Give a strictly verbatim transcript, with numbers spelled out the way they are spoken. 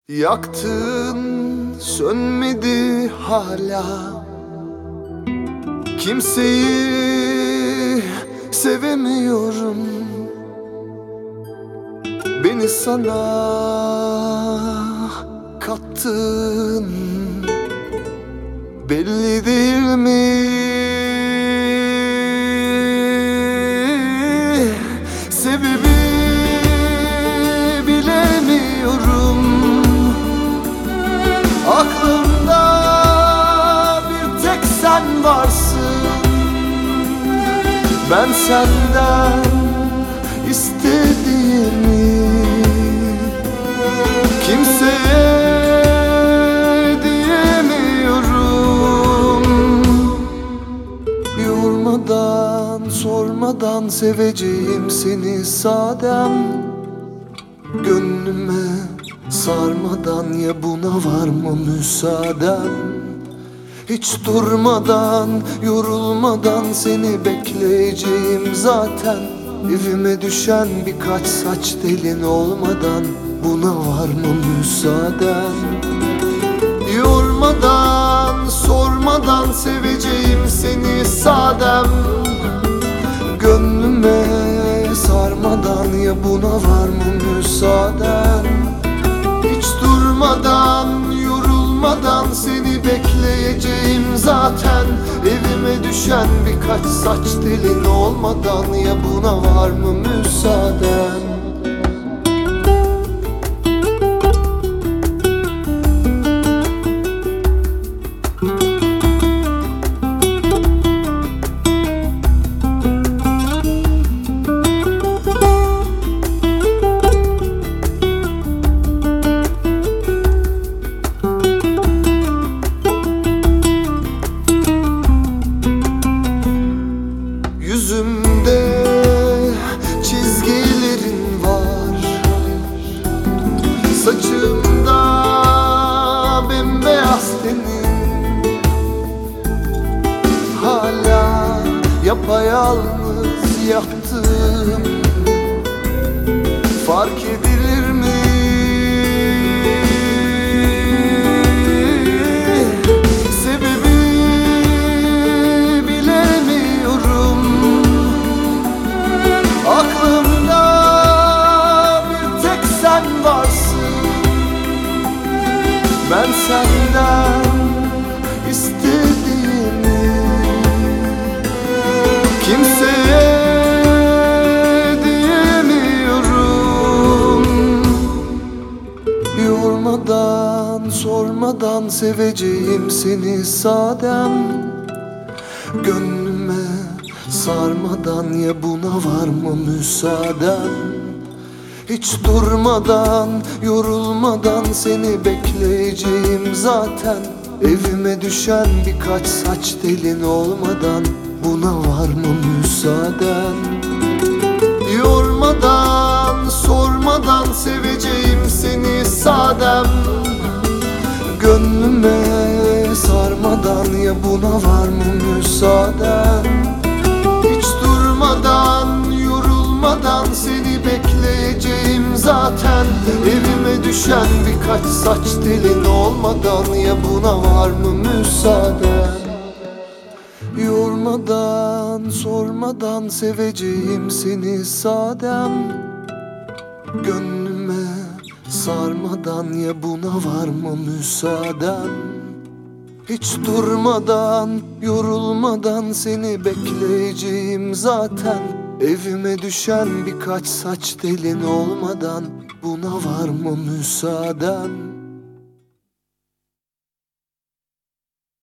Yaktın sönmedi hala. Kimseyi sevemiyorum. Beni sana kattın, belli değil mi? Sebebi bilemiyorum. Aklımda bir tek sen varsın. Ben senden istediğimi kimseye diyemiyorum. Yormadan, sormadan seveceğim seni sadem. Gönlüme sarmadan ya buna var mı müsaaden? Hiç durmadan, yorulmadan seni bekleyeceğim zaten. Evime düşen birkaç saç telin olmadan buna var mı müsaaden? Yormadan, sormadan seveceğim seni sadem. Gönlüme sarmadan ya buna var mı müsaaden? Hiç durmadan, yorulmadan seni bekleyeceğim zaten. Evime düşen birkaç saç telin olmadan ya buna var mı müsaaden? Yüzümde çizgilerin var, saçımda bembeyaz tenin. Hala yapayalnız yattım, fark edilir mi? Aklımda bir tek sen varsın. Ben senden istediğimi kimseye diyemiyorum. Yormadan, sormadan seveceğim seni sadem. Gönlüme sarmadan ya buna var mı müsaaden? Hiç durmadan, yorulmadan seni bekleyeceğim zaten. Evime düşen birkaç saç telin olmadan buna var mı müsaaden? Yormadan, sormadan seveceğim seni sadem. Gönlüme sarmadan ya buna var mı müsaaden? Hiç durmadan, yorulmadan seni bekleyeceğim zaten. Evime düşen birkaç saç telin olmadan ya buna var mı müsaaden? Yormadan, sormadan seveceğim seni sadem. Gönlüme sarmadan ya buna var mı müsaaden? Hiç durmadan, yorulmadan seni bekleyeceğim zaten. Evime düşen birkaç saç telin olmadan buna var mı müsaaden?